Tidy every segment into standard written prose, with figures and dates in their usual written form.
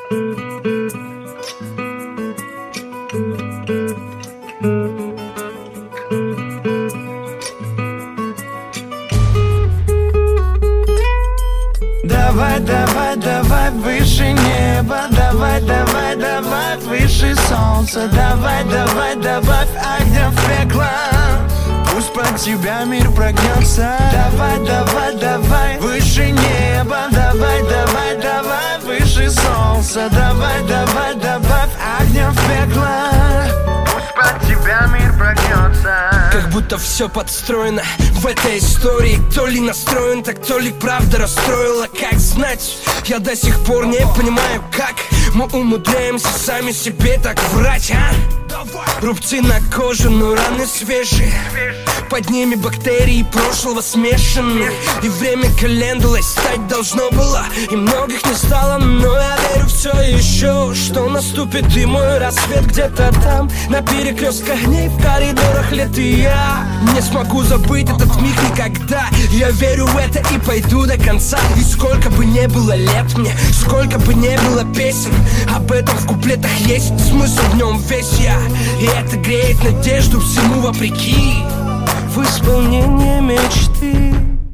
Давай, давай, давай выше неба. Давай, давай, давай выше солнца. Давай, давай, добавь огня в пекло. Пусть под тебя мир прогнется. Давай, давай, давай выше неба. Давай, давай, давай выше солнца. Давай, давай, добавь огня в пекло. Пусть под тебя мир прогнется. Как будто все подстроено в этой истории. То ли настроен так, то ли правда расстроила. Как знать, я до сих пор не понимаю, как мы умудряемся сами себе так врать, а? Рубцы на коже, но раны свежие. Под ними бактерии прошлого смешаны. И время календулой стать должно было, и многих не стало. Но я верю все еще, что наступит и мой рассвет где-то там, на перекрестках огней, в коридорах лет. И я не смогу забыть этот миг никогда. Я верю в это и пойду до конца. И сколько бы не было лет мне, сколько бы не было песен, об этом в куплетах есть смысл, в нем весь я. И это греет надежду всему вопреки, в исполнении мечты.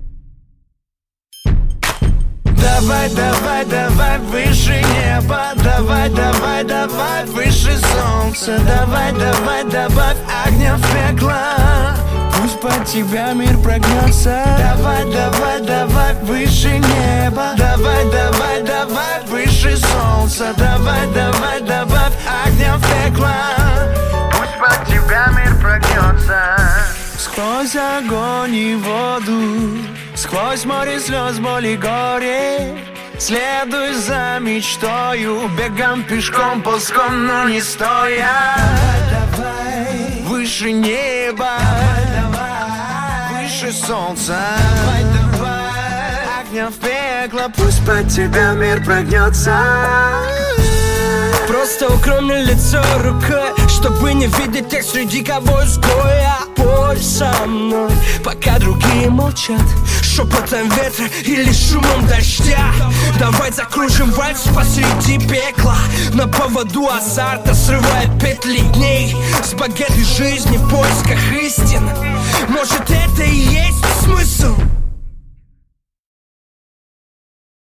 Давай, давай, давай выше неба. Давай, давай, давай выше солнца. Давай, давай, добавь огня в пекло. Пусть под тебя мир прогнется. Давай, давай, давай выше неба. Давай, давай, давай выше солнца. Давай, давай, добавь огня в пекло. Пусть под тебя мир прогнется. Сквозь огонь и воду, сквозь море слез, боли, горе, следуй за мечтою, бегом, пешком, ползком, но не стоя. Давай, давай, выше неба. Давай, выше солнца. Давай, давай, огня в пекло. Пусть под тебя мир прогнется. Просто укрой мне лицо рукой, чтобы не видеть тех, среди кого изгоя. Пой со мной, пока другие молчат, шепотом ветра или шумом дождя. Давай закружим вальс посреди пекла, на поводу азарта, срывая петли дней, с багеты жизни в поисках истин. Может, это и есть смысл?